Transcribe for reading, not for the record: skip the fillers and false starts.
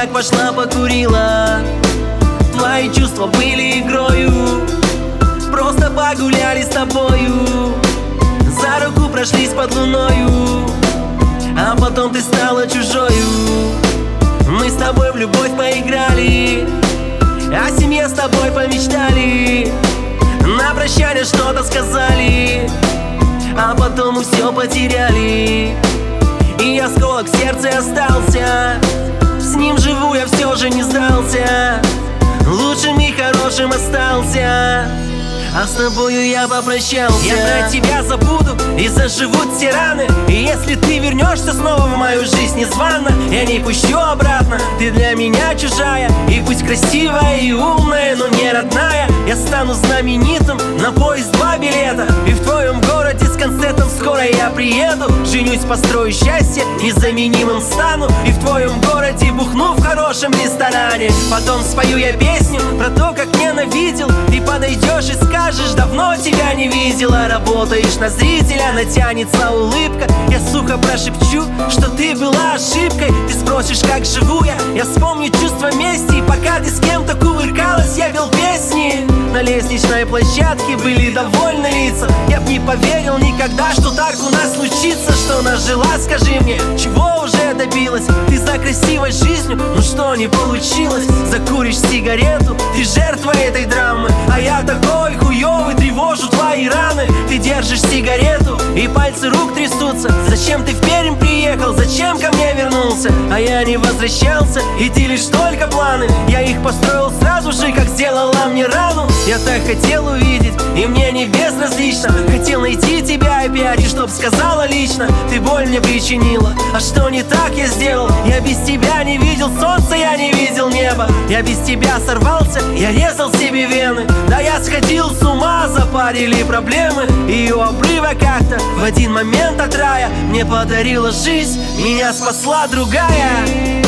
как пошла покурила. Твои чувства были игрою, просто погуляли с тобою, за руку прошлись под луною, а потом ты стала чужою. Мы с тобой в любовь поиграли, о семье с тобой помечтали, на прощание что-то сказали, а потом мы все потеряли. И осколок в сердце остался, с ним живу я все же не сдался, лучшим и хорошим остался, а с тобою я попрощался. Я про тебя забуду и заживут все раны, и если ты вернешься снова в мою жизнь незвано, я не пущу обратно. Ты для меня чужая, и пусть красивая и умная, но не родная. Я стану знаменитым, на поезд 2 билета, и в твоем городе с концертом скоро я приеду. Женюсь, построю счастье, незаменимым стану, и в твоем городе бухну в хорошем ресторане. Потом спою я песню про то, как ненавидел. Ты подойдешь и скажешь: давно тебя не видела. Работаешь на зрителя, натянется улыбка, я сухо прошепчу, что ты была ошибкой. Ты спросишь, как живу я вспомню чувство мести. И пока ты с кем-то кувыркалась, я пел песни. На лестничной площадке были довольны лица. Я б не поверил никогда, что так у нас случится. Что нажила, скажи мне, чего уже добилась? Ты за красивой жизнью, ну что не получилось? Закуришь сигарету, ты жертва этой драмы, а я такой хуёвый, тревожу твои раны. Ты держишь сигарету, и пальцы рук трясутся. Зачем ты в Пермь приехал, зачем ко мне вернулся? А я не возвращался, и ты лишь только планы. Я их построил сразу же, как сделала мне рану. Я так хотел увидеть, и мне не безразлично. Хотел найти тебя опять, и чтоб сказала лично: ты боль мне причинила, а что не так я сделал? Я без тебя не видел солнца, я не видел неба. Я без тебя сорвался, я резал себе вены. Да я сходил с ума, запарили проблемы. И у обрыва как-то в один момент от рая мне подарила жизнь, меня спасла другая.